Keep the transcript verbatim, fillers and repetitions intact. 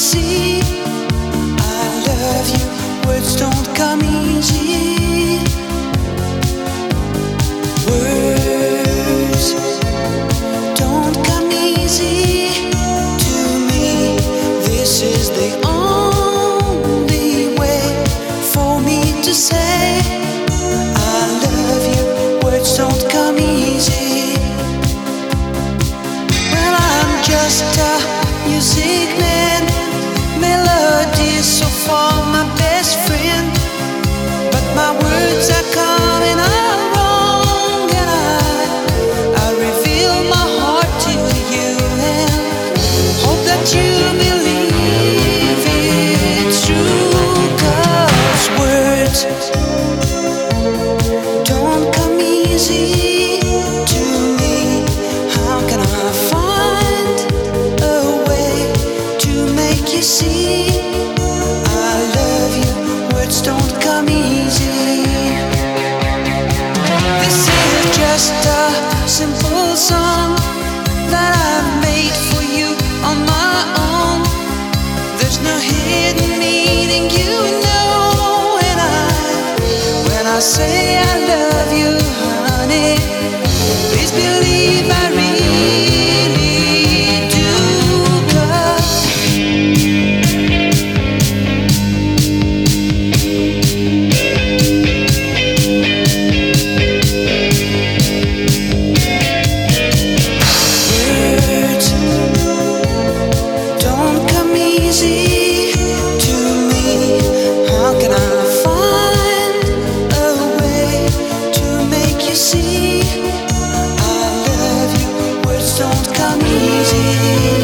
see. I love you, words don't come easy. Words don't come easy to me. This is the only way for me to say I love you. Words don't come easy. Well, I'm just a music man, melodies so far my best friend, but my words are coming out wrong, and I I reveal my heart to you and hope that you believe it's true. 'Cause words don't come easy to me. How can I find a way to make you see I love you? Words don't come easy. This is just a simple song that I've made for you on my own. There's no hidden meaning, you know, when I when I say I love you, honey. Please believe I really do. 'Cause words don't come easy to me. How can I find a way to make you see I love you? Words don't come easy.